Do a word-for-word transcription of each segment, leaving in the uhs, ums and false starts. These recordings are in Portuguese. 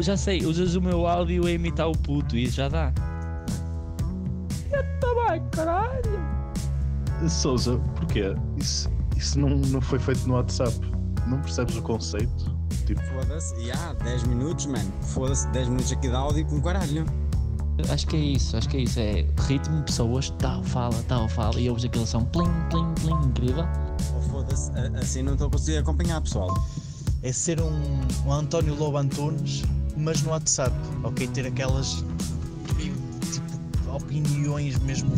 Oh, já sei, usas o meu áudio a imitar o puto e isso já dá. Eita bem, caralho. Sousa, porquê? Isso, isso não, não foi feito no WhatsApp. Não percebes o conceito? Tipo, foda-se, e há dez minutos, mano. Foda-se, dez minutos aqui de áudio com caralho. Acho que é isso, acho que é isso. É ritmo, pessoas, tal, fala, tal, fala. E ouves aquele som plim, plim, plim, incrível. Oh, foda-se, assim não estou a conseguir acompanhar, pessoal. É ser um, um António Lobo Antunes, mas no WhatsApp, ok? Ter aquelas tipo, opiniões mesmo.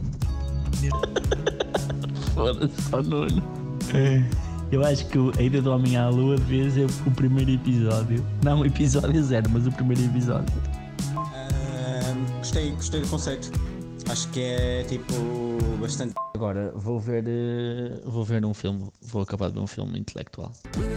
Foda-se, ó Nuno. Eu acho que a Ida do Homem à Lua devia ser o primeiro episódio. Não o episódio zero, mas o primeiro episódio. Uh, gostei, gostei do conceito. Acho que é tipo bastante. Agora vou ver, uh, vou ver um filme, vou acabar de ver um filme intelectual.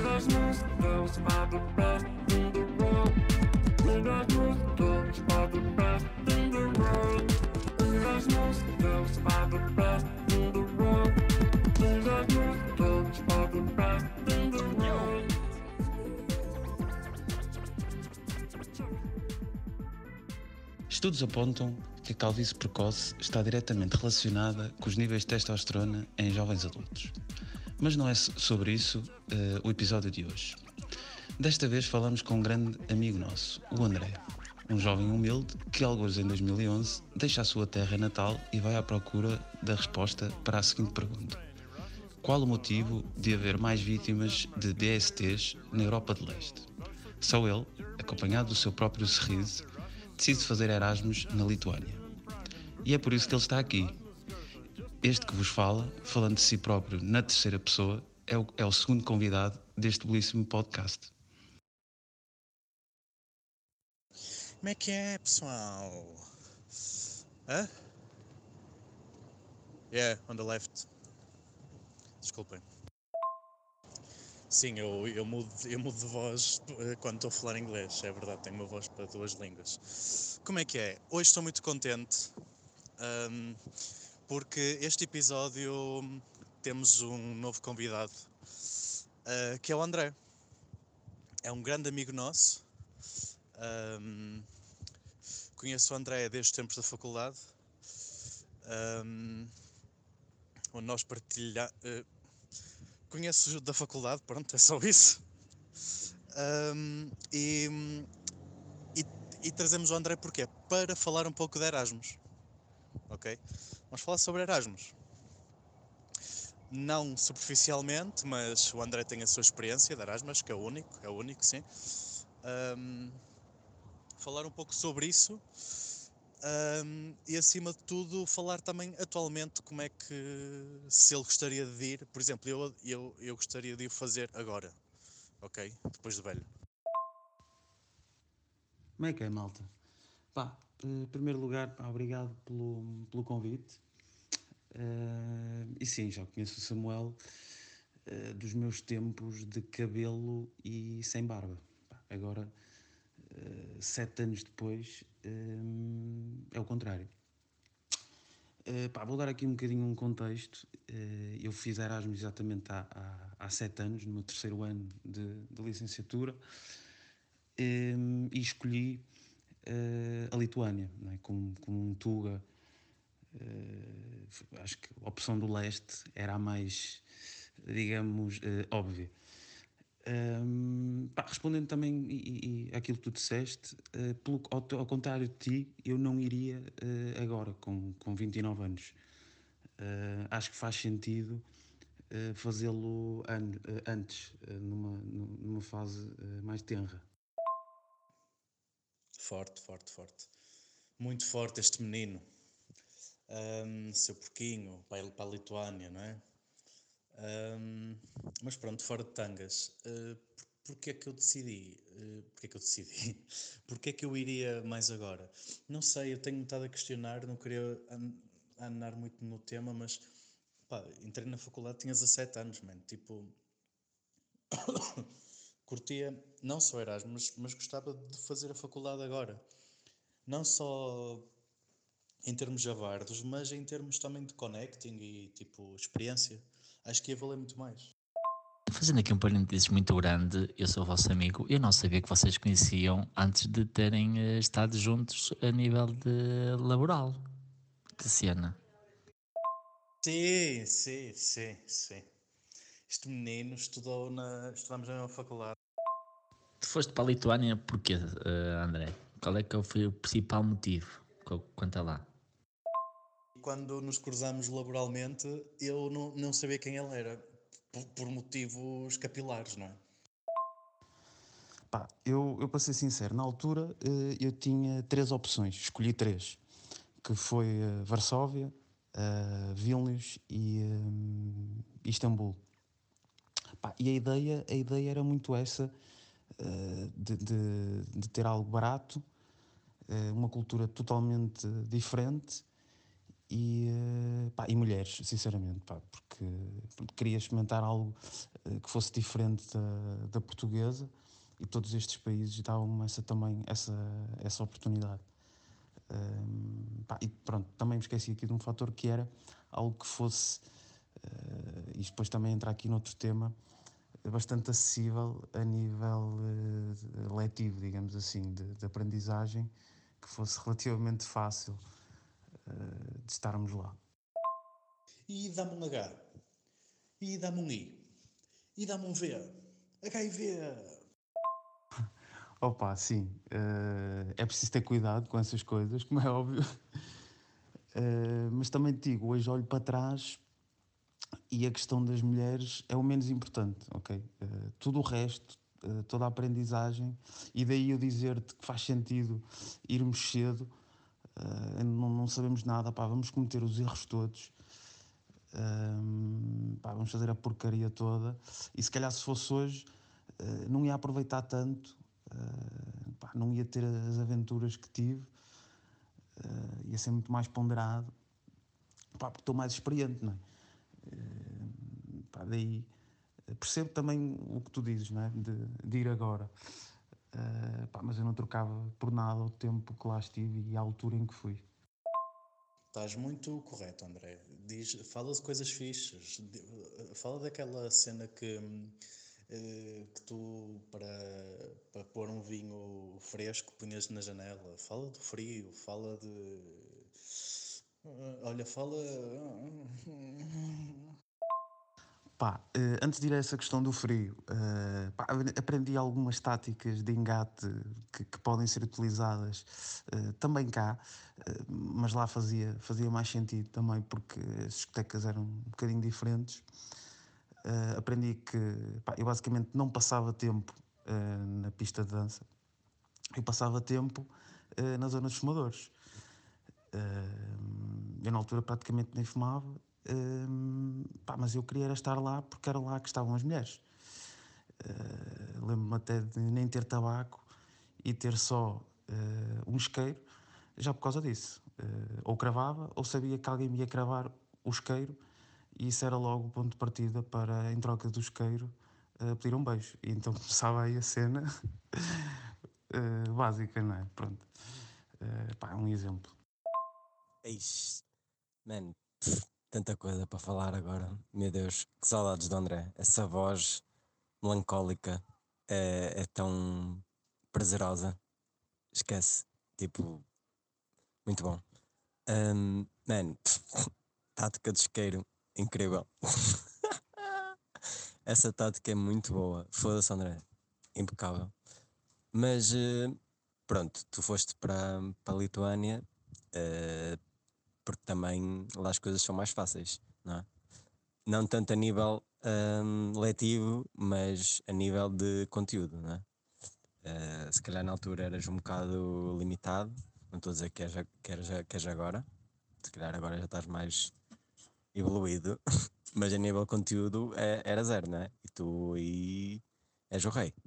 Estudos apontam que a calvície precoce está diretamente relacionada com os níveis de testosterona em jovens adultos. Mas não é sobre isso uh, o episódio de hoje. Desta vez falamos com um grande amigo nosso, o André, um jovem humilde que, alguns em dois mil e onze, deixa a sua terra natal e vai à procura da resposta para a seguinte pergunta: qual o motivo de haver mais vítimas de D S Ts na Europa de Leste? Só ele, acompanhado do seu próprio sorriso, decide fazer Erasmus na Lituânia. E é por isso que ele está aqui. Este que vos fala, falando de si próprio na terceira pessoa, é o, é o segundo convidado deste belíssimo podcast. Como é que é, pessoal? Hã? Yeah, on the left. Desculpem. Sim, eu, eu, mudo, eu mudo de voz quando estou a falar inglês, é verdade, tenho uma voz para duas línguas. Como é que é? Hoje estou muito contente um, porque este episódio temos um novo convidado, uh, que é o André. É um grande amigo nosso. Um, conheço o André desde os tempos da faculdade, um, onde nós partilhamos. Uh, conheço da faculdade, pronto, é só isso. Um, e, e, e trazemos o André porquê? Para falar um pouco de Erasmus. Ok? Vamos falar sobre Erasmus. Não superficialmente, mas o André tem a sua experiência de Erasmus, que é o único, é o único, sim. Um, falar um pouco sobre isso. Um, e acima de tudo falar também atualmente como é que, se ele gostaria de ir, por exemplo, eu, eu, eu gostaria de o fazer agora, ok? Depois de velho. Como é que é, malta? Pá, em primeiro lugar, pá, obrigado pelo, pelo convite. Uh, e sim, já conheço o Samuel uh, dos meus tempos de cabelo e sem barba. Pá, agora, uh, sete anos depois, uh, é o contrário. Uh, pá, vou dar aqui um bocadinho um contexto. Uh, eu fiz Erasmus exatamente há, há, há sete anos, no meu terceiro ano de, de licenciatura, um, e escolhi uh, a Lituânia, não é? como, como um Tuga. Uh, acho que a opção do leste era a mais, digamos, uh, óbvia. Um, pá, respondendo também e, e, aquilo que tu disseste, uh, pelo, ao, ao contrário de ti, eu não iria uh, agora, com, com vinte e nove anos. Uh, acho que faz sentido uh, fazê-lo an, uh, antes, uh, numa, numa fase uh, mais tenra. Forte, forte, forte. Muito forte este menino. Um, seu porquinho, para a Lituânia, não é? Um, mas pronto, fora de tangas. Uh, Porquê é que eu decidi? Uh, Porquê é que eu decidi? Porquê é que eu iria mais agora? Não sei, eu tenho estado a questionar, não queria an- andar muito no tema, mas pá, entrei na faculdade, tinha dezassete anos, mano, tipo, curtia não só Erasmus, mas, mas gostava de fazer a faculdade agora. Não só em termos javardos, mas em termos também de connecting e tipo experiência. Acho que ia valer muito mais. fazendo aqui um parênteses muito grande, eu sou o vosso amigo, eu não sabia que vocês conheciam antes de terem eh, estado juntos a nível de laboral. Que cena. Sim, sim, sim, sim. Este menino estudou na. Estudamos na mesma faculdade. Tu foste para a Lituânia porquê, eh, André? Qual é que foi o principal motivo? Co- Conta lá. E quando nos cruzamos laboralmente, eu não, não sabia quem ele era, por, por motivos capilares, não é? Pá, eu, eu para ser sincero, na altura eh, eu tinha três opções, escolhi três, que foi eh, Varsóvia, eh, Vilnius e eh, Istambul. Pá, e a ideia, a ideia era muito essa, eh, de, de, de ter algo barato, eh, uma cultura totalmente diferente e, eh, pá, e mulheres, sinceramente, pá, porque, porque queria experimentar algo eh, que fosse diferente da, da portuguesa, e todos estes países davam-me essa, também essa, essa oportunidade. Um, pá, e pronto, também me esqueci aqui de um fator que era algo que fosse, uh, e depois também entrar aqui noutro tema, bastante acessível a nível uh, letivo, digamos assim, de, de aprendizagem, que fosse relativamente fácil uh, de estarmos lá. E dá-me um H. E dá-me um I. E dá-me um V. H I V. Opa, sim, uh, é preciso ter cuidado com essas coisas, como é óbvio. Uh, mas também te digo, hoje olho para trás e a questão das mulheres é o menos importante, ok? Uh, tudo o resto, uh, toda a aprendizagem, e daí eu dizer-te que faz sentido irmos cedo, uh, não, não sabemos nada, pá, vamos cometer os erros todos, um, pá, vamos fazer a porcaria toda, e se calhar se fosse hoje, uh, não ia aproveitar tanto, uh, pá, não ia ter as aventuras que tive, uh, ia ser muito mais ponderado, pá, porque estou mais experiente, não é? Uh, pá, daí percebo também o que tu dizes, não é? De, de ir agora, uh, pá, mas eu não trocava por nada o tempo que lá estive e a altura em que fui. Estás muito correto, André. Diz, fala de coisas fixes. De- Fala daquela cena que, hum, eh, que tu, para, para pôr um vinho fresco, punhas na janela. Fala do frio, fala de. Ah, olha, fala. Pá, uh, antes de ir a essa questão do frio, uh, pá, aprendi algumas táticas de engate que, que podem ser utilizadas uh, também cá, uh, mas lá fazia, fazia mais sentido também porque as discotecas eram um bocadinho diferentes. Uh, aprendi que, pá, eu basicamente não passava tempo uh, na pista de dança, eu passava tempo uh, na zona dos fumadores. Uh, eu na altura praticamente nem fumava, uh, pá, mas eu queria era estar lá porque era lá que estavam as mulheres. Uh, lembro-me até de nem ter tabaco e ter só uh, um isqueiro, já por causa disso. Uh, ou cravava, ou sabia que alguém me ia cravar o isqueiro, e isso era logo o ponto de partida para, em troca do isqueiro, uh, pedir um beijo. E então começava aí a cena uh, básica, não é? Pronto. Uh, pá, um exemplo. Eixe, mano, pff, tanta coisa para falar agora. Meu Deus, que saudades do André. Essa voz melancólica é, é tão prazerosa. Esquece. Tipo, muito bom. Um, mano, pff, tática de isqueiro, incrível. Essa tática é muito boa. Foda-se, André. Impecável. Mas eh, pronto, tu foste para, para a Lituânia, eh, porque também lá as coisas são mais fáceis, não é? Não tanto a nível hum, letivo, mas a nível de conteúdo, não é? Eh, se calhar na altura eras um bocado limitado, não estou a dizer que és, a- que eres, a- que és agora, se calhar agora já estás mais evoluído, mas a nível de conteúdo é, era zero, não é? E tu aí és o rei.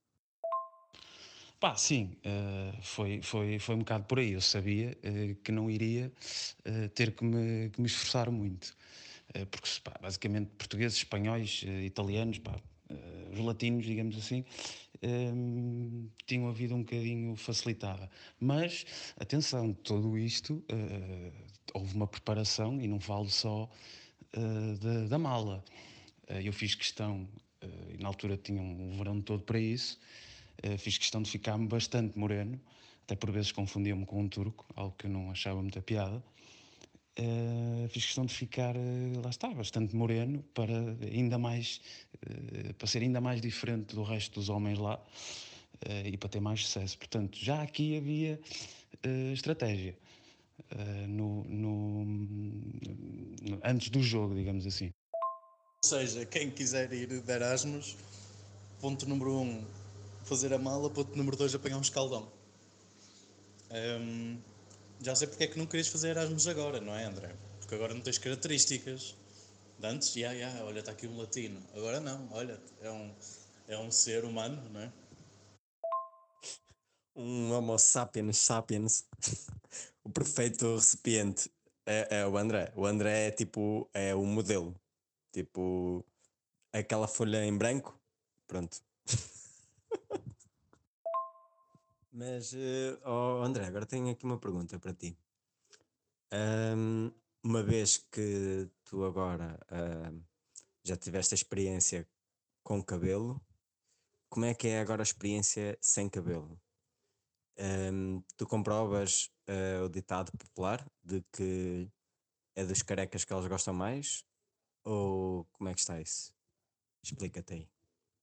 Pá, sim, uh, foi, foi, foi um bocado por aí. Eu sabia uh, que não iria uh, ter que me, que me esforçar muito. Uh, porque, pá, basicamente, portugueses, espanhóis, uh, italianos, pá, uh, os latinos, digamos assim, um, tinham a vida um bocadinho facilitada. Mas, atenção, tudo isto, uh, houve uma preparação, e não falo só uh, da, da mala. Uh, eu fiz questão, uh, e na altura tinha um verão todo para isso, uh, fiz questão de ficar bastante moreno, até por vezes confundia-me com um turco, algo que eu não achava muita piada. Uh, fiz questão de ficar, uh, lá está, bastante moreno, para ainda mais, uh, para ser ainda mais diferente do resto dos homens lá, uh, e para ter mais sucesso. Portanto, já aqui havia uh, estratégia, uh, no, no, no, antes do jogo, digamos assim. Ou seja, quem quiser ir de Erasmus, ponto número um, fazer a mala, ponto número dois, apanhar um escaldão. Hum, já sei porque é que não querias fazer Erasmus agora, não é, André? Porque agora não tens características. De antes, já, yeah, yeah, olha, está aqui um latino. Agora não, olha, é um, é um ser humano, não é? Um Homo sapiens sapiens, o perfeito recipiente é, é o André. O André é tipo, é o modelo, tipo aquela folha em branco, pronto. Mas, uh, oh André, agora tenho aqui uma pergunta para ti. Um, uma vez que tu agora uh, já tiveste a experiência com cabelo, como é que é agora a experiência sem cabelo? Um, tu comprovas uh, o ditado popular de que é dos carecas que eles gostam mais? Ou como é que está isso? Explica-te aí.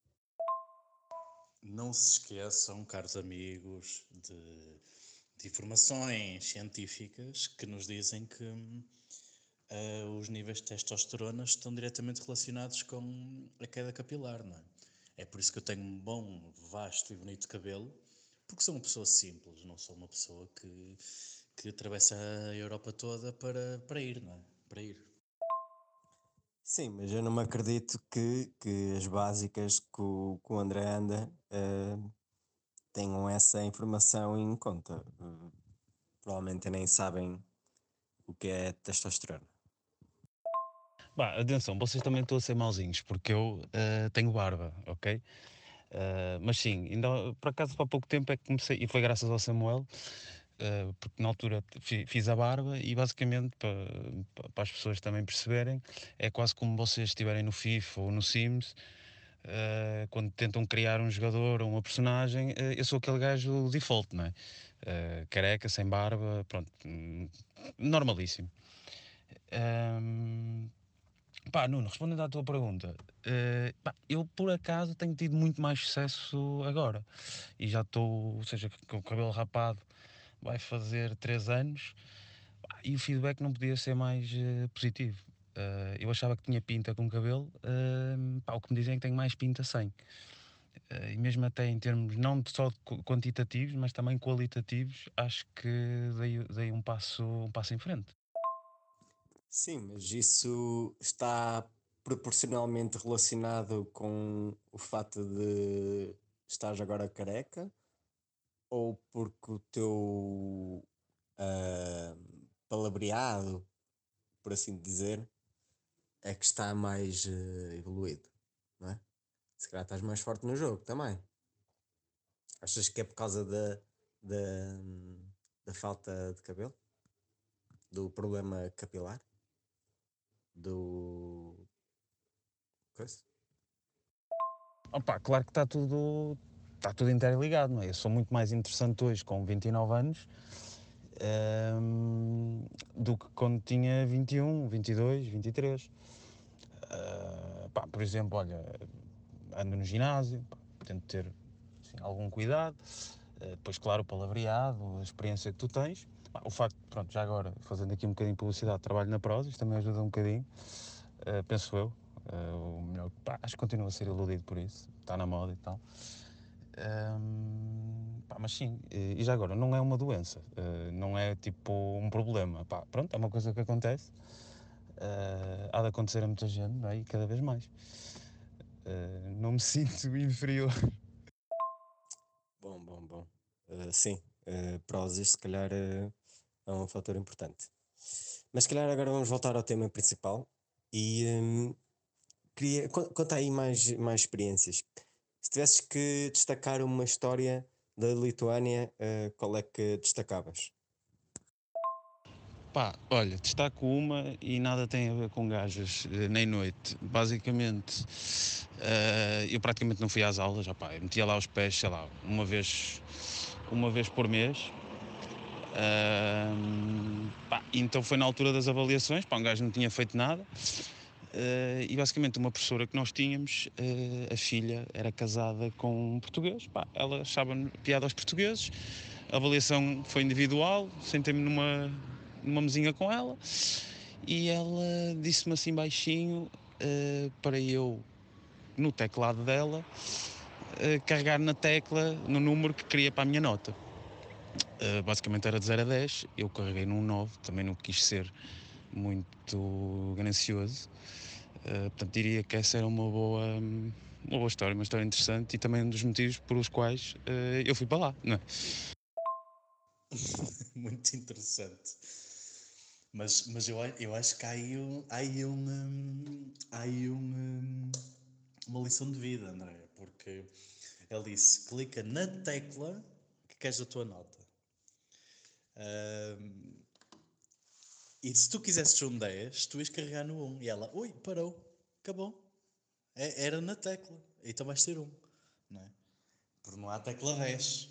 Não se esqueçam, caros amigos, de, de informações científicas que nos dizem que uh, os níveis de testosterona estão diretamente relacionados com a queda capilar, não é? É por isso que eu tenho um bom, vasto e bonito cabelo, porque sou uma pessoa simples, não sou uma pessoa que, que atravessa a Europa toda para, para ir, não é? Para ir. Sim, mas eu não me acredito que, que as básicas que o, que o André anda uh, tenham essa informação em conta. Uh, provavelmente nem sabem o que é testosterona. Bah, atenção, vocês também estão a ser mauzinhos, porque eu uh, tenho barba, ok? Uh, mas sim, ainda, por acaso há pouco tempo é que comecei, e foi graças ao Samuel, uh, porque na altura fi, fiz a barba e basicamente, para, para as pessoas também perceberem, é quase como vocês estiverem no FIFA ou no Sims, uh, quando tentam criar um jogador ou uma personagem, uh, eu sou aquele gajo default, não é? Uh, careca, sem barba, pronto, normalíssimo. Um, Pá, Nuno, respondendo à tua pergunta, eh, pá, eu por acaso tenho tido muito mais sucesso agora e já estou, ou seja, com o cabelo rapado vai fazer três anos, pá, e o feedback não podia ser mais eh, positivo. Eh, eu achava que tinha pinta com cabelo, eh, pá, o que me dizem é que tenho mais pinta sem. Eh, e mesmo até em termos não só de qu- quantitativos, mas também qualitativos, acho que dei, dei um passo, um passo em frente. Sim, mas isso está proporcionalmente relacionado com o fato de estares agora careca ou porque o teu ah, palavreado, por assim dizer, é que está mais eh, evoluído, não é? Se calhar estás mais forte no jogo também. Achas que é por causa da, da, da falta de cabelo? Do problema capilar? Do. Coisa? Opa, claro que está tudo, está tudo interligado, não é? Eu sou muito mais interessante hoje com vinte e nove anos ehm, do que quando tinha vinte e um, vinte e dois, vinte e três. Uh, pá, por exemplo, olha, ando no ginásio, pá, tento ter assim, algum cuidado. Uh, depois, claro, o palavreado, a experiência que tu tens. Pá, o facto, pronto, já agora, fazendo aqui um bocadinho de publicidade, trabalho na Prozis, também ajuda um bocadinho, uh, penso eu. Uh, o melhor, pá, acho que continua a ser iludido por isso, está na moda e tal. Um, pá, mas sim, e, e já agora, não é uma doença, uh, não é tipo um problema. Pá, pronto, é uma coisa que acontece, uh, há de acontecer a muita gente, não é? E cada vez mais. Uh, não me sinto inferior. Bom, bom, bom. Uh, sim, uh, Prozis, se calhar, uh, é um fator importante. Mas se calhar agora vamos voltar ao tema principal e um, queria, con- conta aí mais, mais experiências. Se tivesses que destacar uma história da Lituânia, uh, qual é que destacavas? Pá, olha, destaco uma e nada tem a ver com gajas, eh, nem noite. Basicamente, eh, eu praticamente não fui às aulas, opá, eu metia lá os pés, sei lá, uma vez, uma vez por mês. Ahm, pá, então foi na altura das avaliações, pá, um gajo não tinha feito nada. eh, e basicamente uma professora que nós tínhamos, eh, a filha era casada com um português, pá, ela achava piada aos portugueses, a avaliação foi individual, sentei-me numa, numa mesinha com ela e ela disse-me assim baixinho, eh, para eu, no teclado dela, eh, carregar na tecla, no número que queria para a minha nota. Uh, basicamente era de zero a dez, eu carreguei num nove, também não quis ser muito ganancioso. Uh, portanto, diria que essa era uma boa, uma boa história, uma história interessante e também um dos motivos pelos quais uh, eu fui para lá, não é? Muito interessante. Mas, mas eu, a- eu acho que há aí, um, há aí, um, hum, há aí um, hum, uma lição de vida, André, porque ele disse: clica na tecla que queres a tua nota. Hum, e se tu quisesses um dez, tu ias carregar no um. E ela, ui, parou, acabou. É- era na tecla, então vais ter um, não é? Porque não há tecla dez.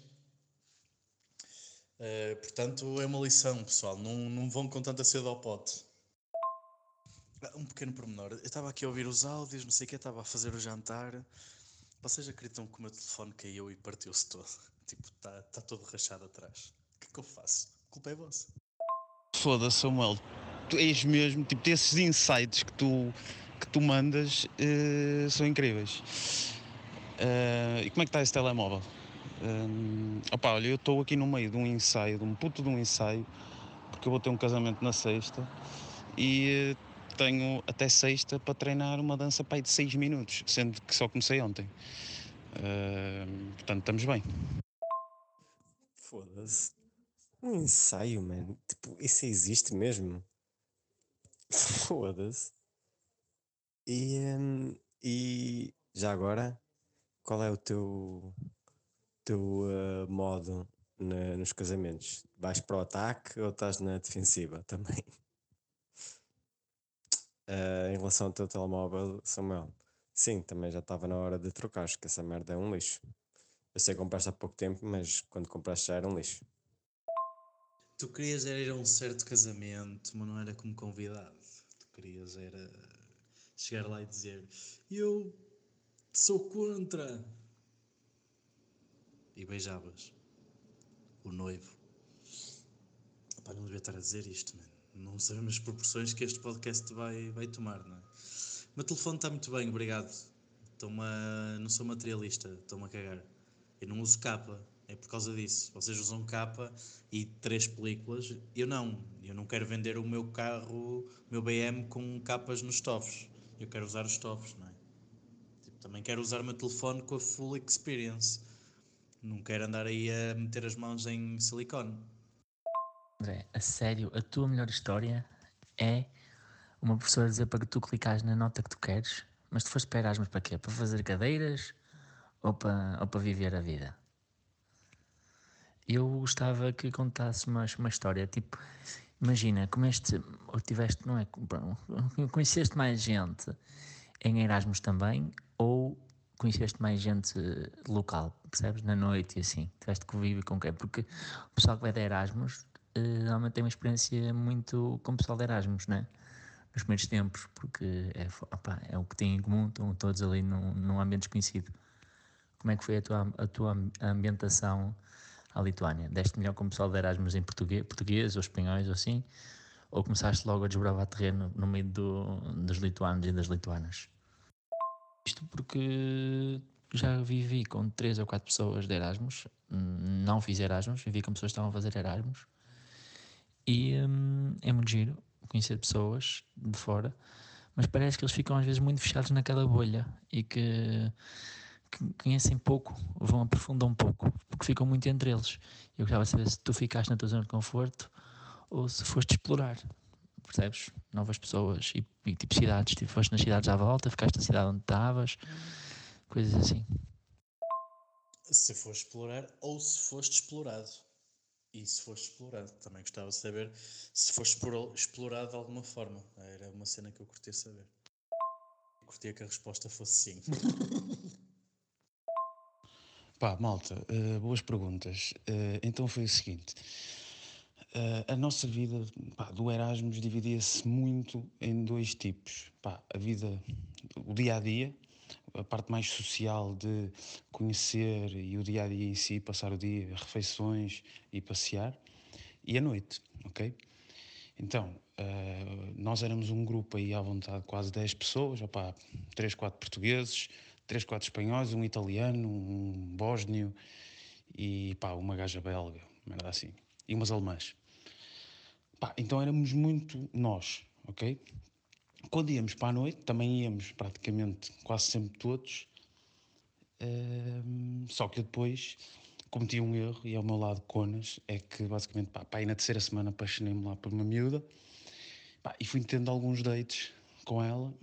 Uh, portanto, é uma lição, pessoal. Não, não vão com tanta cedo ao pote. Ah, um pequeno pormenor. Eu estava aqui a ouvir os áudios, não sei o que, estava a fazer o jantar. Vocês acreditam que o meu telefone caiu e partiu-se todo? Tipo, está tá todo rachado atrás. O que é que eu faço? A culpa é vossa. Foda-se, Samuel, tu és mesmo, tipo, esses insights que tu, que tu mandas uh, são incríveis. Uh, e como é que está esse telemóvel? Um, opa, olha, eu estou aqui no meio de um ensaio, de um puto de um ensaio, porque eu vou ter um casamento na sexta e uh, tenho até sexta para treinar uma dança pai, de seis minutos, sendo que só comecei ontem. Uh, portanto, estamos bem. Foda-se. Um ensaio, mano. Tipo, isso existe mesmo? Foda-se. E, hum, e já agora, qual é o teu, teu uh, modo na- nos casamentos? Vais para o ataque ou estás na defensiva também? Uh, em relação ao teu telemóvel, Samuel, sim, também já estava na hora de trocar, que essa merda é um lixo. Eu sei que compraste há pouco tempo, mas quando compraste já era um lixo. Tu querias era ir a um certo casamento, mas não era como convidado. Tu querias era chegar lá e dizer: eu sou contra. E beijavas o noivo. Pá, não devia estar a dizer isto, man. Não sabemos as proporções que este podcast vai, vai tomar, não é? O meu telefone está muito bem, obrigado. Estou-me a... Não sou materialista, estou-me a cagar. Eu não uso capa, é por causa disso. Vocês usam capa e três películas. Eu não. Eu não quero vender o meu carro, o meu B M, com capas nos estofos. Eu quero usar os estofos, não é? Tipo, também quero usar o meu telefone com a full experience. Não quero andar aí a meter as mãos em silicone. André, a sério, a tua melhor história é uma professora dizer para que tu clicares na nota que tu queres, mas tu foste para Erasmus para quê? Para fazer cadeiras ou para, ou para viver a vida? Eu gostava que contasse uma, uma história, tipo, imagina, comeste, ou tiveste, não é, conheceste mais gente em Erasmus também, ou conheceste mais gente local, percebes? Na noite e assim, tiveste convívio com quem? Porque o pessoal que vai de Erasmus eh, normalmente tem uma experiência muito com o pessoal de Erasmus, né? Nos primeiros tempos, porque é, opa, é o que têm em comum, estão todos ali num, num ambiente desconhecido. Como é que foi a tua, a tua ambientação à Lituânia? Deste melhor com o pessoal de Erasmus em português, português ou espanhóis ou assim? Ou começaste logo a desbravar terreno no meio do, dos lituanos e das lituanas? Isto porque já vivi com três ou quatro pessoas de Erasmus, não fiz Erasmus, vivi com pessoas que estavam a fazer Erasmus e hum, é muito giro conhecer pessoas de fora, mas parece que eles ficam às vezes muito fechados naquela bolha e que, que conhecem pouco, vão aprofundar um pouco, porque ficam muito entre eles. Eu gostava de saber se tu ficaste na tua zona de conforto ou se foste explorar, percebes? Novas pessoas e, e tipo cidades, tipo, foste nas cidades à volta, ficaste na cidade onde estavas, coisas assim. Se for explorar ou se foste explorado. E se foste explorado, também gostava de saber se foste explora- explorado de alguma forma. Era uma cena que eu curtia saber. Curtia que a resposta fosse sim. Pá, malta, eh, boas perguntas. Eh, então foi o seguinte: eh, a nossa vida, pá, do Erasmus dividia-se muito em dois tipos. Pá, a vida, o dia a dia, a parte mais social de conhecer e o dia a dia em si, passar o dia, refeições e passear, e a noite, ok? Então, eh, nós éramos um grupo aí à vontade, quase dez pessoas, opá, três, quatro portugueses, três, quatro espanhóis, um italiano, um bósnio e pá, uma gaja belga, merda assim, e umas alemãs. Pá, então éramos muito nós, ok? Quando íamos para a noite, também íamos praticamente quase sempre todos, ehm, só que eu depois cometi um erro e ao meu lado conas, é que basicamente, pá, pá, aí na terceira semana apaixonei-me lá por uma miúda. Pá, e fui tendo alguns dates com ela,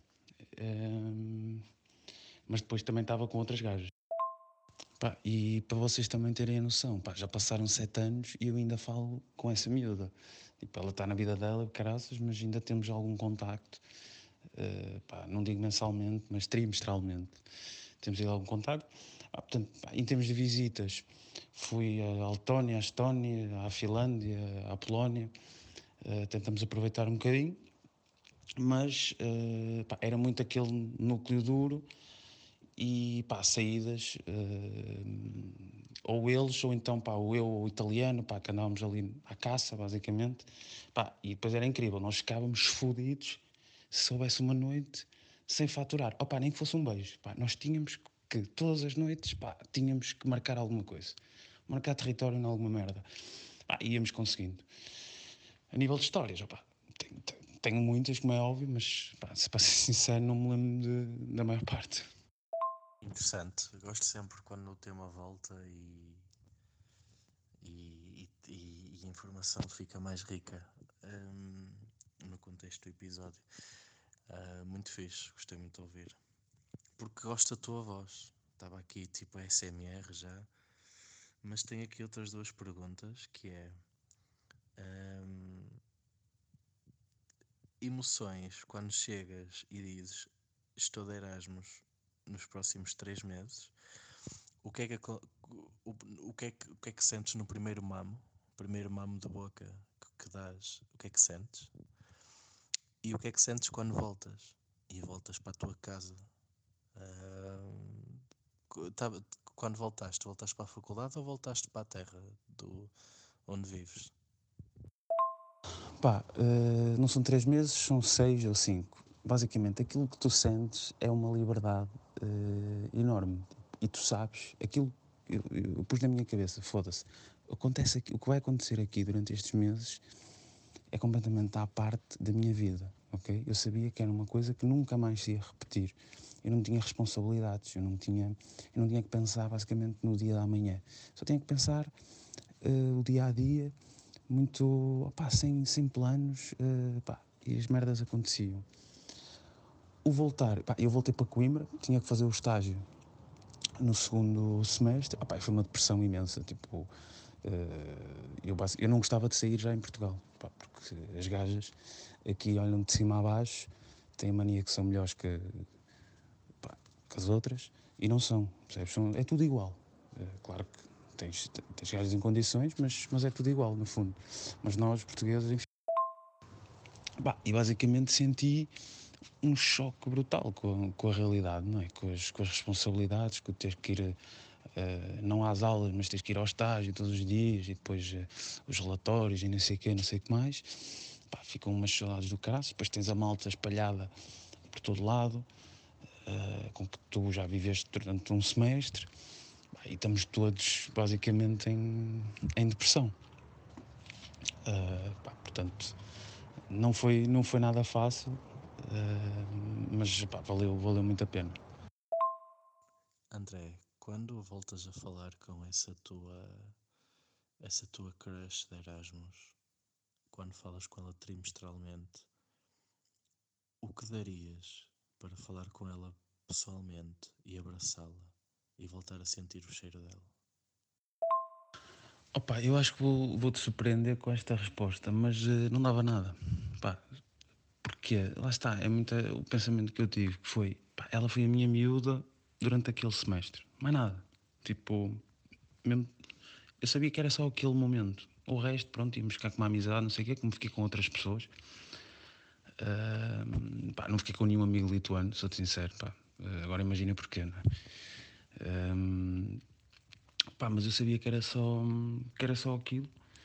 ehm, mas depois também estava com outras gajas. Pá, e para vocês também terem a noção, pá, já passaram sete anos e eu ainda falo com essa miúda. Tipo, ela está na vida dela, caraças, mas ainda temos algum contacto. Uh, pá, não digo mensalmente, mas trimestralmente. Temos ainda algum contacto. Ah, portanto, pá, em termos de visitas, fui à Letónia, à Estónia, à Finlândia, à Polónia. Uh, tentamos aproveitar um bocadinho. Mas uh, pá, era muito aquele núcleo duro e pá, saídas uh, ou eles ou então pá, ou eu ou o italiano, pá, que andávamos ali à caça basicamente, pá, e depois era incrível, nós ficávamos fodidos se soubesse uma noite sem faturar, opá, nem que fosse um beijo, pá, nós tínhamos que todas as noites, pá, tínhamos que marcar alguma coisa, marcar território em alguma merda, pá, íamos conseguindo. A nível de histórias, opá, tenho, tenho muitas, como é óbvio, mas pá, se para ser sincero, não me lembro de, da maior parte. Interessante. Gosto sempre quando o tema volta e, e, e, e a informação fica mais rica hum, no contexto do episódio. Uh, muito fixe, gostei muito de ouvir. Porque gosto da tua voz. Estava aqui tipo A S M R já. Mas tenho aqui outras duas perguntas que é hum, emoções quando chegas e dizes estou de Erasmus nos próximos três meses. O que é que, aco- o, o que, é que, o que é que sentes no primeiro mamo? Primeiro mamo de boca que, que dás, o que é que sentes? E o que é que sentes quando voltas? E voltas para a tua casa. Ahm, co- tá- quando voltaste, voltaste para a faculdade ou voltaste para a terra do, onde vives? Pá, uh, não são três meses, são seis ou cinco. Basicamente, aquilo que tu sentes é uma liberdade uh, enorme. E tu sabes, aquilo que eu, eu, eu pus na minha cabeça, foda-se, acontece aqui, o que vai acontecer aqui durante estes meses é completamente à parte da minha vida, ok? Eu sabia que era uma coisa que nunca mais se ia repetir. Eu não tinha responsabilidades, eu não tinha, eu não tinha que pensar basicamente no dia da manhã. Só tinha que pensar uh, o dia a dia, muito, opá, sem, sem planos, uh, pá, e as merdas aconteciam. O voltar, pá, eu voltei para Coimbra, tinha que fazer o estágio no segundo semestre, opá, foi uma depressão imensa, tipo, uh, eu, eu não gostava de sair já em Portugal, pá, porque as gajas aqui olham de cima a baixo, têm a mania que são melhores que, pá, que as outras, e não são, percebes? São, é tudo igual. Uh, claro que tens, tens gajas em condições, mas, mas é tudo igual, no fundo. Mas nós, portugueses, enfim. Bah, e basicamente senti um choque brutal com a, com a realidade, não é? Com as, com as responsabilidades, com ter que ir, uh, não às aulas, mas tens que ir ao estágio todos os dias e depois uh, os relatórios e não sei o quê, não sei o que mais. Pá, ficam umas saudades do caralho. Depois tens a malta espalhada por todo lado, uh, com que tu já viveste durante um semestre. Bah, e estamos todos basicamente em, em depressão. Uh, pá, portanto, não foi, não foi nada fácil, uh, mas pá, valeu, valeu muito a pena. André, quando voltas a falar com essa tua essa tua crush de Erasmus, quando falas com ela trimestralmente, o que darias para falar com ela pessoalmente e abraçá-la e voltar a sentir o cheiro dela? Opa, eu acho que vou, vou-te surpreender com esta resposta, mas eh, não dava nada. Pá, porque lá está, é muito o pensamento que eu tive, que foi, pá, ela foi a minha miúda durante aquele semestre. Mais nada. Tipo, mesmo, eu sabia que era só aquele momento. O resto, pronto, íamos ficar com uma amizade, não sei o quê, como fiquei com outras pessoas. Ah, pá, não fiquei com nenhum amigo lituano, sou-te sincero, pá. Ah, agora imagina porquê, não é? Ah, pá, mas eu sabia que era só, que era só aquilo.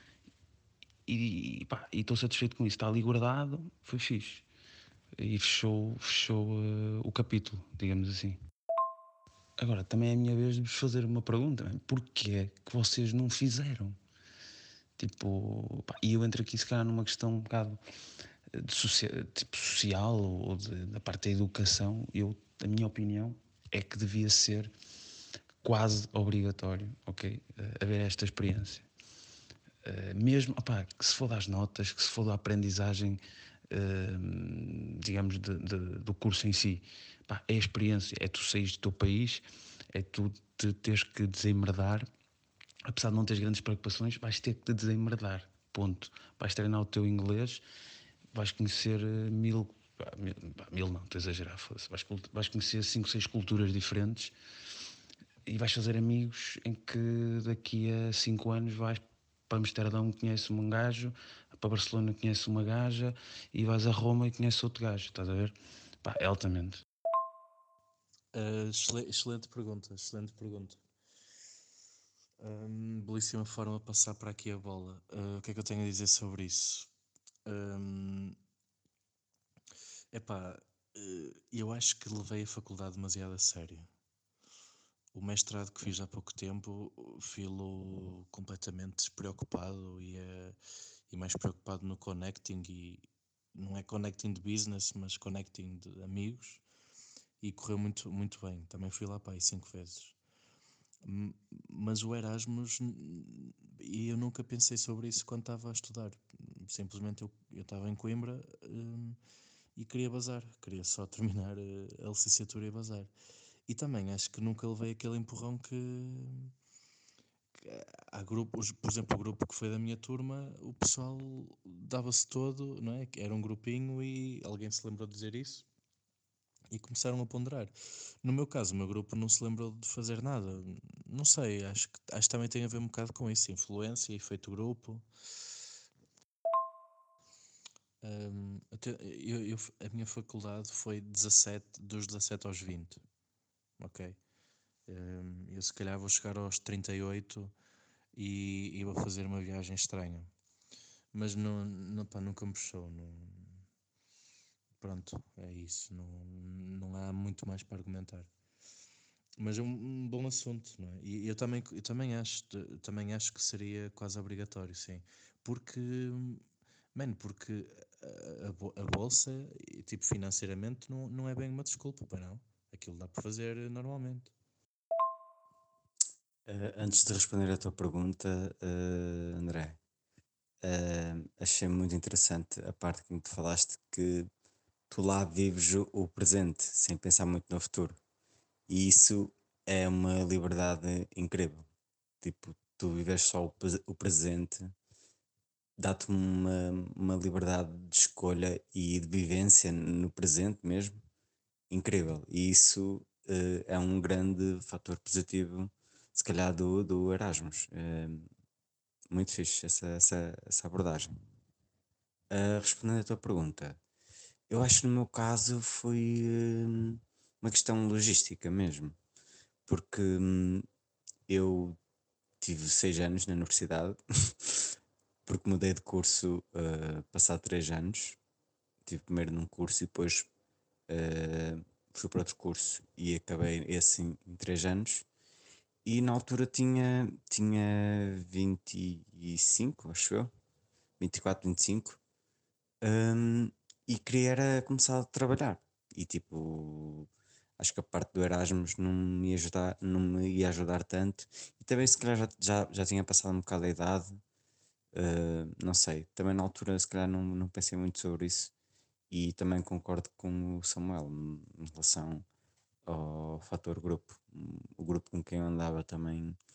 E pá, e estou satisfeito com isso. Está ali guardado, foi fixe. E fechou, fechou uh, o capítulo, digamos assim. Agora, também é a minha vez de vos fazer uma pergunta. Né? Porquê que vocês não fizeram? Tipo, pá, e eu entro aqui se calhar numa questão um bocado de socia tipo, social ou de, da parte da educação. Eu, a minha opinião é que devia ser quase obrigatório, ok, uh, haver esta experiência. Uh, mesmo, opá, que se for das notas, que se for da aprendizagem, uh, digamos, de, de, do curso em si, pá, é a experiência, é tu saís do teu país, é tu te teres que desemmerdar, apesar de não teres grandes preocupações, vais ter que te desemmerdar, ponto. Vais treinar o teu inglês, vais conhecer uh, mil, pá, mil, pá, mil não, estou a exagerar, vais, vais conhecer cinco, seis culturas diferentes e vais fazer amigos em que daqui a cinco anos vais para Amsterdão, conheces um gajo, para Barcelona conheces uma gaja e vais a Roma e conheces outro gajo, estás a ver? Pá, é altamente. Uh, excel- excelente pergunta, excelente pergunta. Um, belíssima forma de passar para aqui a bola. Uh, o que é que eu tenho a dizer sobre isso? Um, epá, uh, eu acho que levei a faculdade demasiado a sério. O mestrado que fiz há pouco tempo, filo completamente despreocupado e, uh, e mais preocupado no connecting, e não é connecting de business, mas connecting de amigos, e correu muito, muito bem. Também fui lá para aí cinco vezes. Mas o Erasmus, e eu nunca pensei sobre isso quando estava a estudar. Simplesmente eu eu estava em Coimbra, hum, e queria bazar, queria só terminar eh, a licenciatura e bazar. E também acho que nunca levei aquele empurrão que, que há grupos, por exemplo, o grupo que foi da minha turma, o pessoal dava-se todo, não é? Era um grupinho e alguém se lembrou de dizer isso e começaram a ponderar. No meu caso, o meu grupo não se lembrou de fazer nada. Não sei, acho que, acho que também tem a ver um bocado com isso, influência, efeito grupo. Hum, até- eu- eu- a minha faculdade foi dezassete, dos dezassete aos vinte, ok? Hum, eu se calhar vou chegar aos trinta e oito e, e vou fazer uma viagem estranha. Mas não, não, pá, nunca me puxou. Não, pronto, é isso. Não, não há muito mais para argumentar. Mas é um, um bom assunto, não é? E eu também, eu também acho, também acho que seria quase obrigatório, sim. Porque, mano, porque a, a bo- a bolsa, e, tipo, financeiramente, não, não é bem uma desculpa, para não. Aquilo dá para fazer normalmente. Eh, antes de responder à tua pergunta, eh, André, eh, achei muito interessante a parte que me tu falaste que tu lá vives o, o presente sem pensar muito no futuro. E isso é uma liberdade incrível. Tipo, tu vives só o, pre- o presente, dá-te uma, uma liberdade de escolha e de vivência no presente mesmo, incrível. E isso eh, é um grande fator positivo, se calhar, do, do Erasmus. Eh, muito fixe essa, essa, essa abordagem. Ah, respondendo à tua pergunta, eu acho que no meu caso foi hum, uma questão logística mesmo, porque hum, eu tive seis anos na universidade, porque mudei de curso uh, passado três anos. Tive primeiro num curso e depois uh, fui para outro curso e acabei esse em, em três anos. E na altura tinha, tinha vinte e cinco, acho eu, vinte e quatro, vinte e cinco. Hum, e queria era começar a trabalhar. E tipo, acho que a parte do Erasmus não me ia ajudar, não me ia ajudar tanto. E também se calhar já, já, já tinha passado um bocado a idade. Uh, não sei, também na altura se calhar não, não pensei muito sobre isso. E também concordo com o Samuel em relação ao fator grupo. O grupo com quem eu andava também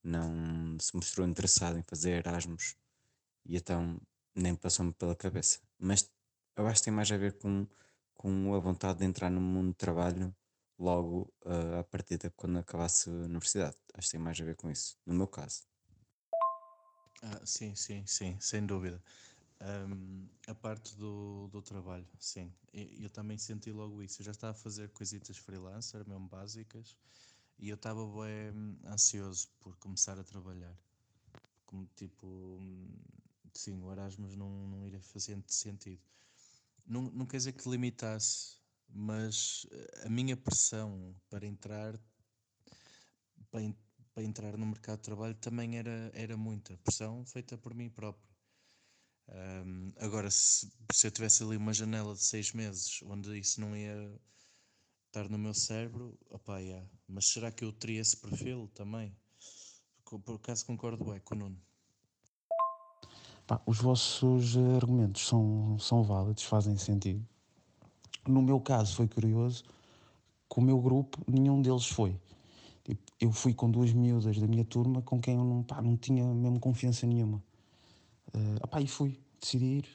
não se mostrou interessado em fazer Erasmus e então nem passou-me pela cabeça. Mas eu acho que tem mais a ver com, com a vontade de entrar no mundo de trabalho logo uh, a partir de quando acabasse a universidade. Acho que tem mais a ver com isso, no meu caso. Ah, sim, sim, sim, sem dúvida. Um, a parte do, do trabalho, sim. E- Eu também senti logo isso. Eu já estava a fazer coisitas freelancer, mesmo básicas, e eu estava bem ansioso por começar a trabalhar. Como tipo, hum, sim, o Erasmus não, não iria fazer sentido. Não, não quer dizer que limitasse, mas eh, a minha pressão para entrar para, en- para entrar no mercado de trabalho também era, era muita pressão feita por mim próprio. Um, agora, se, se eu tivesse ali uma janela de seis meses onde isso não ia estar no meu cérebro, opá, yeah. Mas será que eu teria esse perfil também? Co- Por acaso concordo bem com o Nuno. Pá, os vossos eh, argumentos são, são válidos, fazem sentido. No meu caso foi curioso que o meu grupo, nenhum deles foi. Tipo, eu fui com duas miúdas da minha turma com quem eu não, pá, não tinha mesmo confiança nenhuma. Uh, opá, e fui, decidi ir.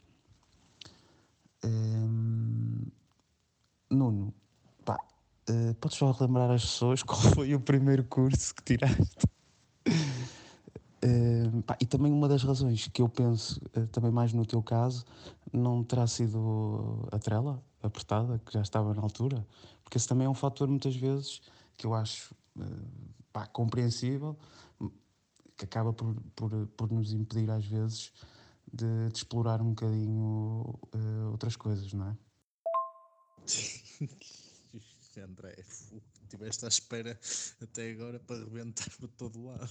Um, Nuno, pá, uh, podes só relembrar às pessoas qual foi o primeiro curso que tiraste? Uh, pá, e também uma das razões que eu penso, uh, também mais no teu caso, não terá sido a trela apertada, que já estava na altura, porque esse também é um fator muitas vezes que eu acho uh, pá, compreensível, que acaba por, por, por nos impedir às vezes de, de explorar um bocadinho uh, outras coisas, não é? André, estiveste à espera até agora para rebentar por todo lado.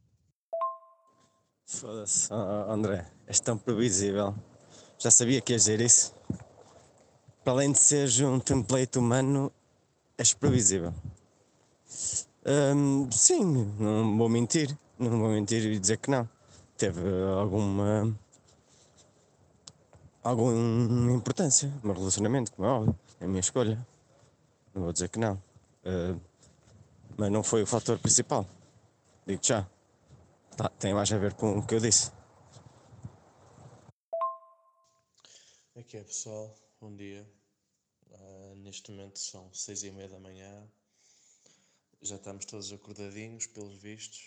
Foda-se, oh, André, és tão previsível. Já sabia que ias dizer isso. Para além de seres um template humano, és previsível. Hum, sim, não vou mentir. Não vou mentir e dizer que não. Teve alguma. alguma importância no meu relacionamento, como é óbvio. É a minha escolha. Não vou dizer que não. Uh, mas não foi o fator principal. Digo já. Tá, tem mais a ver com o que eu disse. É que é, pessoal, bom dia. Uh, neste momento são seis e meia da manhã. Já estamos todos acordadinhos, pelos vistos.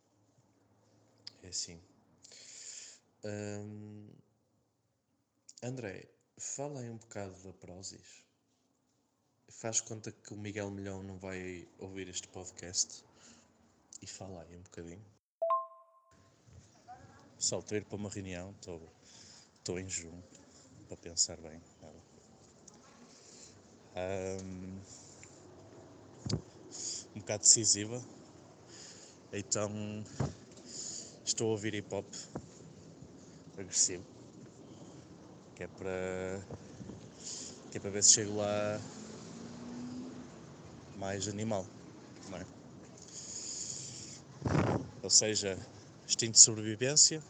É assim. Hum, André, fala aí um bocado da Prozis. Faz conta que o Miguel Milhão não vai ouvir este podcast. E fala aí um bocadinho. Só estou a ir para uma reunião, estou em junho, para pensar bem. Um, um bocado decisiva. Então estou a ouvir hip hop agressivo. Que é para. Que é para ver se chego lá mais animal, não é? Ou seja, instinto de sobrevivência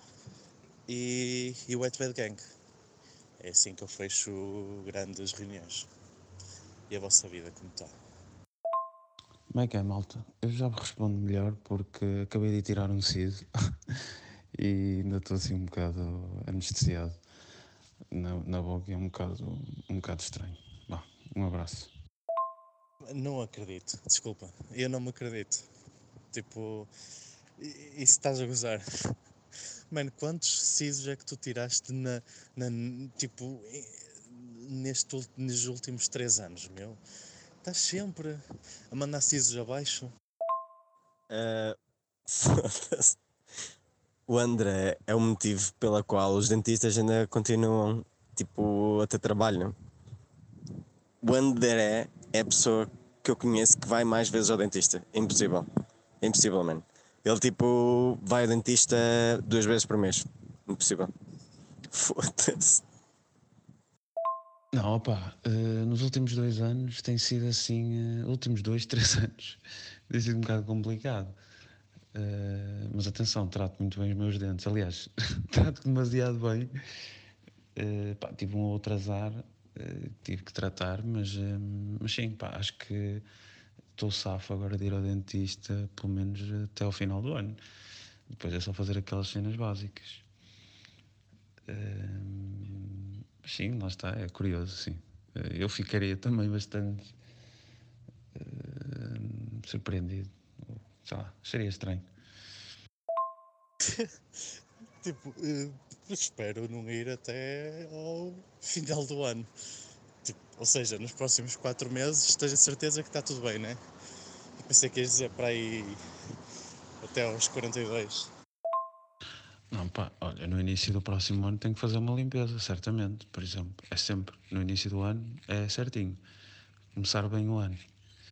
e, e Wet Bad Gang. É assim que eu fecho grandes reuniões. E a vossa vida, como está? Como é que é, malta? Eu já me respondo melhor porque acabei de tirar um siso e ainda estou assim um bocado anestesiado na, na boca e é um bocado, um bocado estranho. Bah, um abraço. Não acredito, desculpa, eu não me acredito. Tipo, e, e se estás a gozar? Mano, quantos sisos é que tu tiraste na, na tipo, neste, nestes últimos três anos, meu? Estás sempre a mandar sisos abaixo? Uh, foda-se. O André é o motivo pela qual os dentistas ainda continuam, tipo, a ter trabalho. O André é a pessoa que eu conheço que vai mais vezes ao dentista. É impossível. É impossível, mano. Ele, tipo, vai ao dentista duas vezes por mês. Impossível. Foda-se. Não, opá, uh, nos últimos dois anos tem sido assim, uh, últimos dois, três anos, tem sido um bocado complicado. Uh, mas atenção, trato muito bem os meus dentes. Aliás, trato demasiado bem. Uh, pá, tive um outro azar, uh, tive que tratar, mas, uh, mas sim, pá, acho que estou safo agora de ir ao dentista pelo menos até ao final do ano. Depois é só fazer aquelas cenas básicas. Hum, sim, lá está, é curioso, sim. Eu ficaria também bastante hum, surpreendido. Sei lá, acharia estranho. Tipo, eh, espero não ir até ao final do ano. Tipo, ou seja, nos próximos quatro meses esteja certeza que está tudo bem, né? Eu pensei que ias dizer para aí até aos quarenta e dois. Não, pá, olha, no início do próximo ano tenho que fazer uma limpeza, certamente, por exemplo. É sempre, no início do ano, é certinho. Começar bem o ano.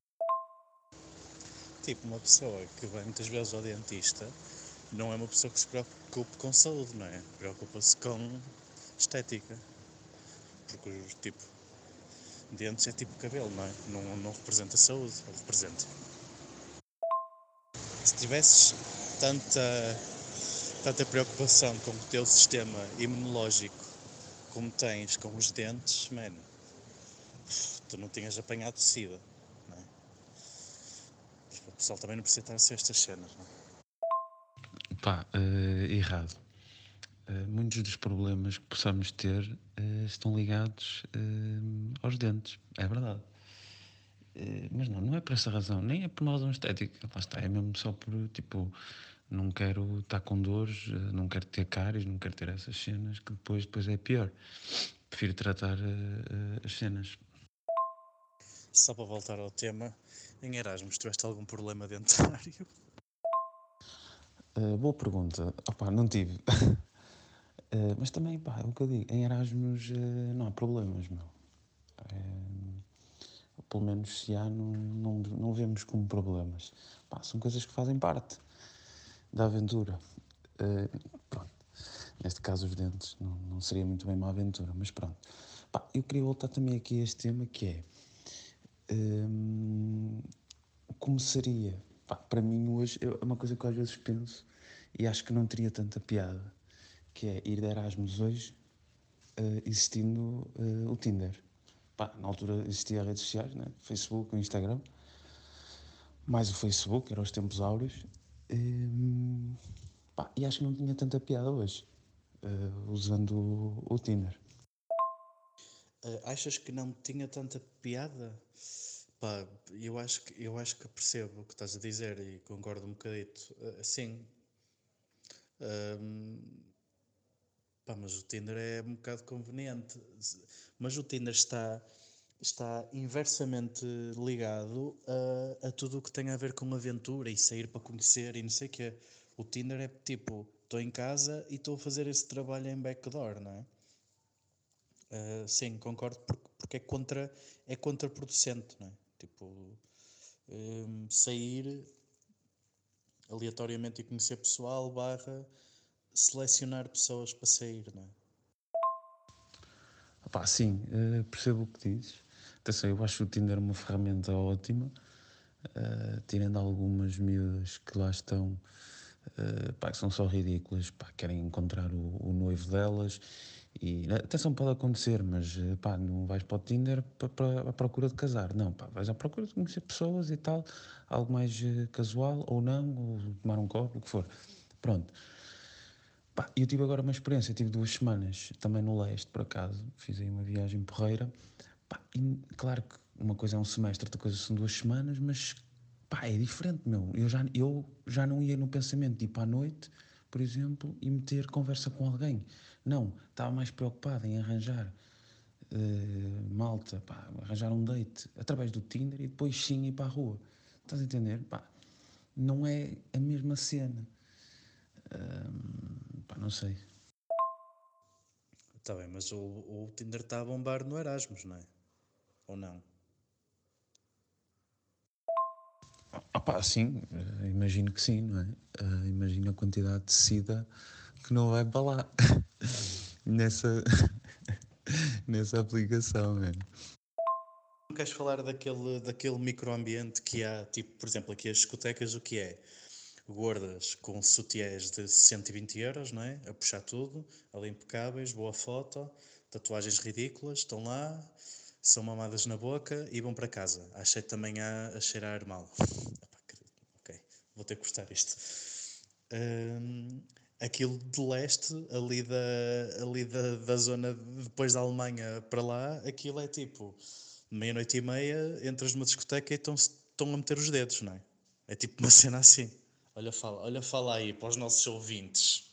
Tipo, uma pessoa que vai muitas vezes ao dentista não é uma pessoa que se preocupe com saúde, não é? Preocupa-se com estética. Porque, tipo, dentes é tipo cabelo, não é? Não, não representa saúde, ou representa. Se tivesses tanta, tanta preocupação com o teu sistema imunológico como tens com os dentes, mano, tu não tinhas apanhado SIDA, não é? O pessoal também não precisa estar a ser estas cenas, não é? Pá, eh, errado. Eh, muitos dos problemas que possamos ter eh, estão ligados eh, aos dentes, é verdade. Eh, mas não, não é por essa razão, nem é por uma razão estética, lá está, é mesmo só por, tipo, não quero estar com dores, eh, não quero ter cáries, não quero ter essas cenas, que depois, depois é pior. Prefiro tratar eh, eh, as cenas. Só para voltar ao tema, em Erasmus tiveste algum problema dentário? Uh, boa pergunta. Opá, não tive. Uh, mas também, pá, é o que eu digo. Em Erasmus uh, não há problemas, meu. Uh, pelo menos se há, não, não, não vemos como problemas. Pá, são coisas que fazem parte da aventura. Uh, pronto. Neste caso, os dentes não, não seria muito bem uma aventura, mas pronto. Pá, eu queria voltar também aqui a este tema que é. Um, como seria? Pá, para mim, hoje, é uma coisa que eu às vezes penso e acho que não teria tanta piada, que é ir de Erasmus hoje, uh, existindo uh, o Tinder. Pá, na altura existia redes sociais, né? Facebook, o Instagram, mais o Facebook, eram os tempos áureos. Um, pá, e acho que não tinha tanta piada hoje, uh, usando o, o Tinder. Uh, achas que não tinha tanta piada? Pá, eu acho que, eu acho que percebo o que estás a dizer e concordo um bocadito. Uh, sim. Um, pá, mas o Tinder é um bocado conveniente. Mas o Tinder está, está inversamente ligado a, a tudo o que tem a ver com aventura e sair para conhecer e não sei o quê. O Tinder é tipo, estou em casa e estou a fazer esse trabalho em backdoor, não é? Uh, sim, concordo, porque, porque é, contra, é contraproducente, não é? Tipo, um, sair aleatoriamente e conhecer pessoal, barra selecionar pessoas para sair, não é? Pá, sim, uh, percebo o que dizes. Atenção, eu acho o Tinder uma ferramenta ótima, uh, tirando algumas miúdas que lá estão, uh, pá, que são só ridículas, pá, querem encontrar o, o noivo delas. E atenção, pode acontecer, mas pá, não vais para o Tinder para, para à procura de casar, não, pá, vais à procura de conhecer pessoas e tal, algo mais uh, casual ou não, ou tomar um copo, o que for. Pronto. Pá, eu tive agora uma experiência, tive duas semanas também no leste, por acaso, fiz aí uma viagem porreira. Pá, e, claro que uma coisa é um semestre, outra coisa são duas semanas, mas pá, é diferente, meu. Eu já, eu já não ia no pensamento de ir para a noite, por exemplo, e meter conversa com alguém. Não, estava mais preocupado em arranjar uh, malta, pá, arranjar um date através do Tinder e depois sim ir para a rua. Estás a entender? Pá, não é a mesma cena. Uh, pá, não sei. Está bem, mas o, o Tinder está a bombar no Erasmus, não é? Ou não? Ah pá, sim, uh, imagino que sim, não é? Uh, imagino a quantidade de sida que não vai para lá nessa, nessa aplicação, mano. Não queres falar daquele, daquele microambiente que há, tipo, por exemplo, aqui as discotecas, o que é? Gordas com sutiãs de cento e vinte euros, não é? A puxar tudo, ali impecáveis, boa foto, tatuagens ridículas, estão lá, são mamadas na boca e vão para casa. Às sete da manhã a cheirar mal. Epá, que- ok, vou ter que cortar isto. Hum, aquilo de leste, ali, da, ali da, da zona depois da Alemanha para lá, aquilo é tipo meia-noite e meia, entras numa discoteca e estão, estão a meter os dedos, não é? É tipo uma cena assim. Olha, fala, olha, fala aí para os nossos ouvintes.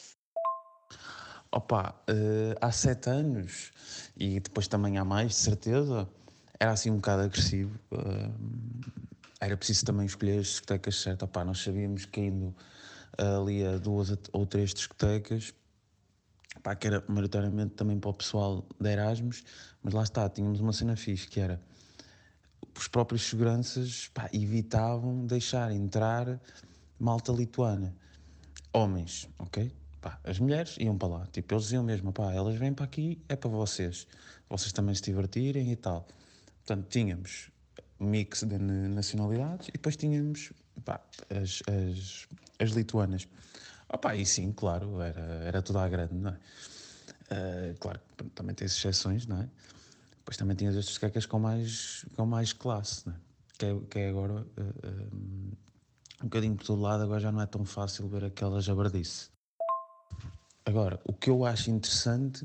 Opa, eh, há sete anos, e depois também há mais, de certeza, era assim um bocado agressivo. eh, era preciso também escolher as discotecas certas. Opa, nós sabíamos que indo ali a duas ou três discotecas, pá, que era maioritariamente também para o pessoal de Erasmus, mas lá está, tínhamos uma cena fixe, que era os próprios seguranças, pá, evitavam deixar entrar malta lituana. Homens, ok? Pá, as mulheres iam para lá, tipo, eles diziam mesmo, pá, elas vêm para aqui, é para vocês, vocês também se divertirem e tal. Portanto, tínhamos mix de nacionalidades e depois tínhamos, pá, as, as, as lituanas. Opá, e sim, claro, era, era tudo à grande, não é? Uh, claro que também tem exceções, não é? Depois também tinhas as discotecas com mais, com mais classe, não é? Que é, que é agora uh, uh, um bocadinho por todo lado, agora já não é tão fácil ver aquela jabardice. Agora, o que eu acho interessante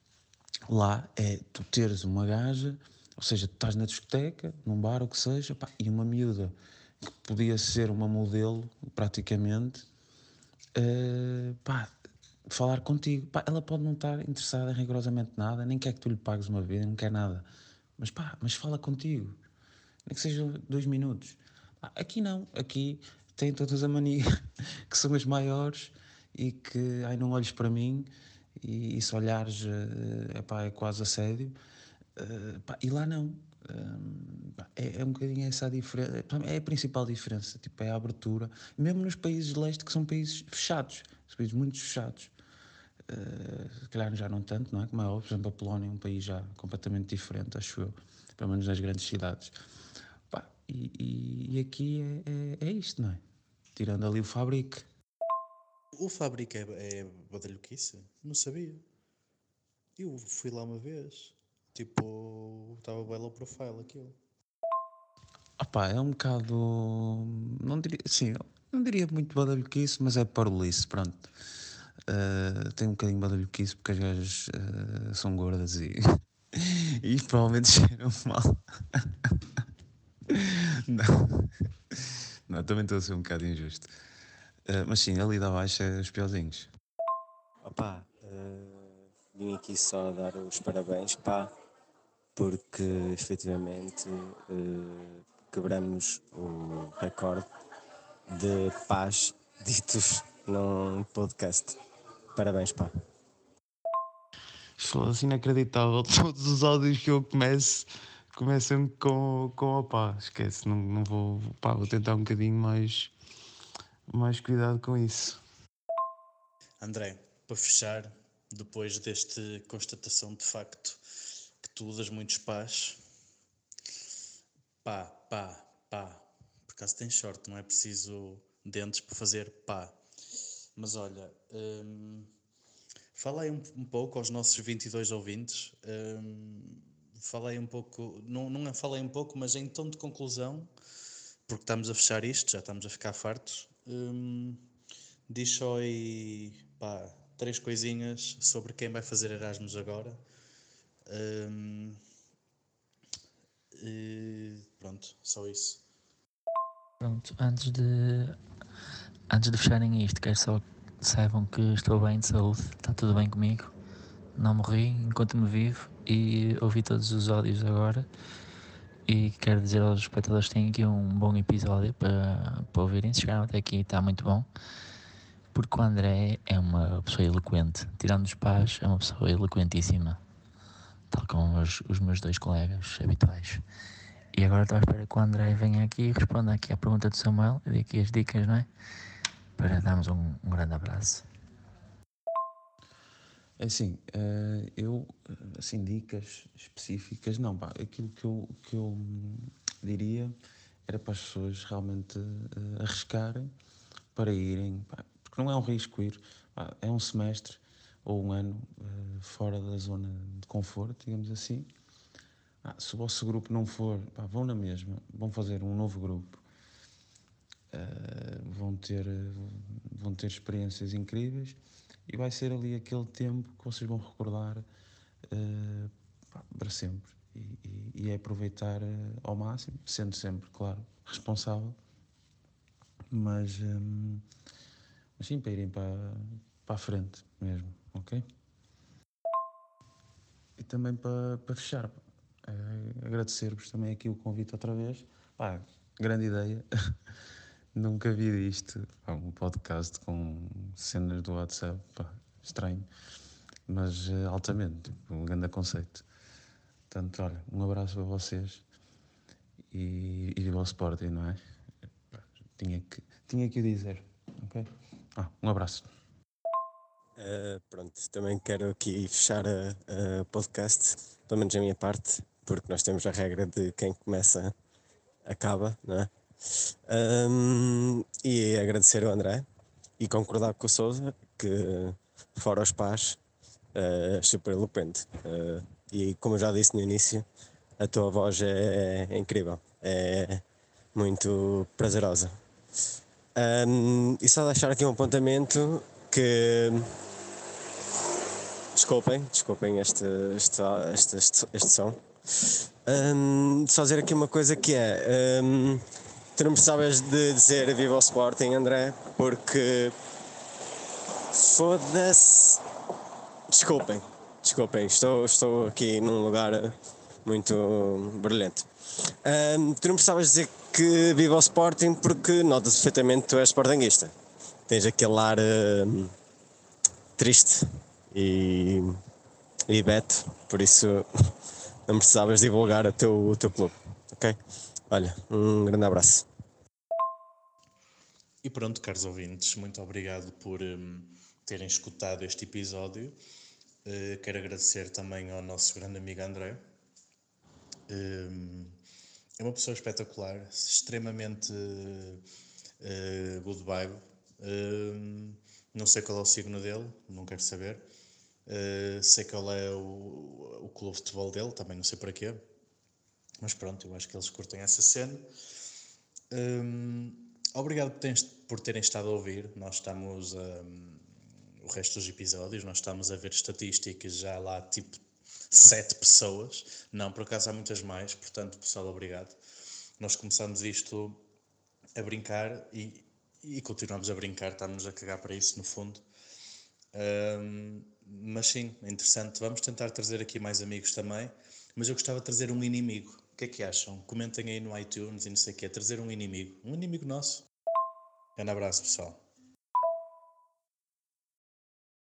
lá é tu teres uma gaja, ou seja, tu estás na discoteca, num bar, o que seja, pá, e uma miúda que podia ser uma modelo, praticamente, uh, pá, falar contigo. Pá, ela pode não estar interessada em rigorosamente nada, nem quer que tu lhe pagues uma vida, não quer nada. Mas pá, mas fala contigo. Nem que seja dois minutos. Pá, aqui não, aqui tem todas a mania que são as maiores e que, ai, não olhes para mim e, e se olhares, uh, epá, é quase assédio. Uh, pá, e lá não. Uh, pá, é, é um bocadinho essa a diferença. É a principal diferença, tipo, é a abertura. Mesmo nos países de leste, que são países fechados, são países muito fechados. Uh, se calhar já não tanto, não é? Como é óbvio, por exemplo, a Polónia é um país já completamente diferente, acho eu, pelo menos nas grandes cidades. Pá, e, e, e aqui é, é, é isto, não é? Tirando ali o Fabrique. O Fábrica é, é badalhoquice? Não sabia. Eu fui lá uma vez. Tipo, estava bem low profile aquilo. Ah pá, é um bocado. Não diria. Sim, não diria muito badalhoquice, mas é parolice, pronto. Uh, tem um bocadinho de badalhoquice porque as gajas uh, são gordas e. e provavelmente cheiram mal. Não. Não, também estou a ser um bocado injusto. Uh, mas sim, ali da baixa é os piorzinhos. Opa, uh, vim aqui só dar os parabéns, pá, porque efetivamente uh, quebramos o recorde de paz ditos num podcast. Parabéns, pá. Foda-se, inacreditável. Todos os áudios que eu começo começam com, com opá. Esquece, não, não vou. Pá, vou tentar um bocadinho mais, mais cuidado com isso. André, para fechar, depois desta constatação de facto que tu das muitos pás, pá, pá, pá, por acaso tem short, não é preciso dentes para fazer pá. Mas olha, hum, fala aí um, um pouco aos nossos vinte e dois ouvintes, hum, fala aí um pouco, não, não é fala aí um pouco, mas em tom de conclusão, porque estamos a fechar isto, já estamos a ficar fartos, hum, diz só aí, pá, três coisinhas sobre quem vai fazer Erasmus agora. Hum, e pronto, só isso. Pronto, antes de, antes de fecharem isto, quero só que saibam que estou bem de saúde, está tudo bem comigo, não morri enquanto me vivo e ouvi todos os áudios agora e quero dizer aos espectadores que têm aqui um bom episódio para, para ouvirem, se chegaram até aqui está muito bom, porque o André é uma pessoa eloquente, tirando os pais, é uma pessoa eloquentíssima, tal como os, os meus dois colegas habituais. E agora estou à espera que o André venha aqui e responda aqui à pergunta do Samuel e dê aqui as dicas, não é? Para darmos um, um grande abraço. É assim, uh, eu, assim, dicas específicas, não, pá, aquilo que eu, que eu diria era para as pessoas realmente uh, arriscarem para irem, pá, porque não é um risco ir, pá, é um semestre ou um ano uh, fora da zona de conforto, digamos assim. ah, se o vosso grupo não for, pá, vão na mesma, vão fazer um novo grupo, uh, vão, ter, vão ter experiências incríveis e vai ser ali aquele tempo que vocês vão recordar uh, pá, para sempre. E, e, e é aproveitar uh, ao máximo, sendo sempre, claro, responsável, mas, um, mas sim, para irem para, para a frente mesmo, ok? E também para, para fechar, uh, agradecer-vos também aqui o convite outra vez. Pá, grande ideia. Nunca vi isto. Pá, um podcast com cenas do WhatsApp. Pá, estranho. Mas uh, altamente. Um grande conceito. Portanto, olha, um abraço para vocês. E, e viva o Sporting, não é? Pá, tinha que, tinha que o dizer. Ok? Ah, um abraço. Uh, pronto, também quero aqui fechar o podcast, pelo menos a minha parte, porque nós temos a regra de quem começa acaba, não é? Um, e agradecer ao André e concordar com o Sousa que, fora os pás, uh, super eloquente. Uh, e como eu já disse no início, a tua voz é, é incrível, é muito prazerosa. Um, e só deixar aqui um apontamento que. Desculpem, desculpem este, este, este, este, este som. Um, só dizer aqui uma coisa que é, um, tu não precisavas de dizer viva o Sporting, André, porque foda-se. Desculpem, desculpem, estou, estou aqui num lugar muito brilhante. Um, tu não precisavas dizer que viva o Sporting porque notas perfeitamente que tu és sportinguista. Tens aquele ar uh, triste e, e beto, por isso não precisavas divulgar o teu, o teu clube, ok? Olha, um grande abraço. E pronto, caros ouvintes, muito obrigado por um, terem escutado este episódio. Uh, quero agradecer também ao nosso grande amigo André. Um, é uma pessoa espetacular, extremamente uh, good vibe. Um, não sei qual é o signo dele, não quero saber. Uh, sei qual é o, o clube de futebol dele, também não sei para quê. Mas pronto, eu acho que eles curtem essa cena. Um, obrigado por terem, por terem estado a ouvir. Nós estamos um, o resto dos episódios, nós estamos a ver estatísticas já lá tipo sete pessoas. Não, por acaso há muitas mais, portanto, pessoal, obrigado. Nós começamos isto a brincar e, e continuamos a brincar, estamos a cagar para isso no fundo. Um, mas sim, é interessante. Vamos tentar trazer aqui mais amigos também, mas eu gostava de trazer um inimigo. O que é que acham? Comentem aí no iTunes e não sei o que é, trazer um inimigo, um inimigo nosso. Um abraço, pessoal.